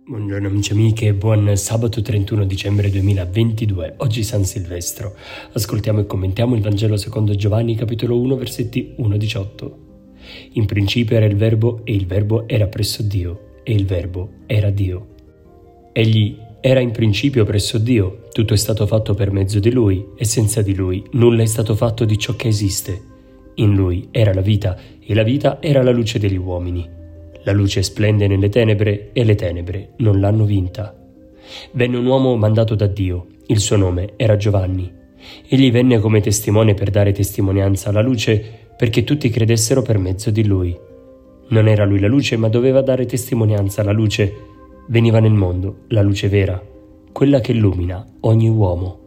Buongiorno amici e amiche, buon sabato 31 dicembre 2022, oggi San Silvestro. Ascoltiamo e commentiamo il Vangelo secondo Giovanni, capitolo 1, versetti 1-18. In principio era il Verbo, e il Verbo era presso Dio, e il Verbo era Dio. Egli era in principio presso Dio, tutto è stato fatto per mezzo di Lui, e senza di Lui nulla è stato fatto di ciò che esiste. In Lui era la vita, e la vita era la luce degli uomini. La luce splende nelle tenebre e le tenebre non l'hanno vinta. Venne un uomo mandato da Dio, il suo nome era Giovanni. Egli venne come testimone per dare testimonianza alla luce perché tutti credessero per mezzo di lui. Non era lui la luce, ma doveva dare testimonianza alla luce. Veniva nel mondo la luce vera, quella che illumina ogni uomo.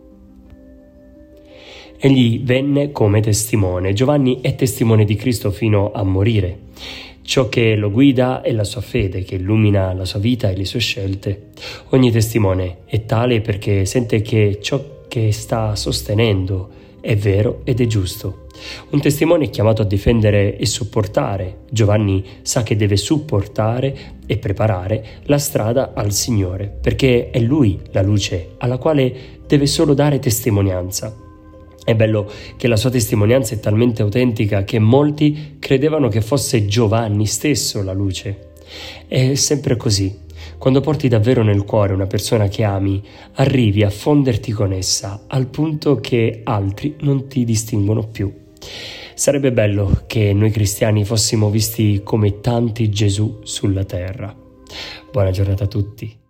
Egli venne come testimone. Giovanni è testimone di Cristo fino a morire. Ciò che lo guida è la sua fede, che illumina la sua vita e le sue scelte. Ogni testimone è tale perché sente che ciò che sta sostenendo è vero ed è giusto. Un testimone è chiamato a difendere e supportare. Giovanni sa che deve supportare e preparare la strada al Signore, perché è Lui la luce alla quale deve solo dare testimonianza. È bello che la sua testimonianza è talmente autentica che molti credevano che fosse Giovanni stesso la luce. È sempre così. Quando porti davvero nel cuore una persona che ami, arrivi a fonderti con essa al punto che altri non ti distinguono più. Sarebbe bello che noi cristiani fossimo visti come tanti Gesù sulla terra. Buona giornata a tutti.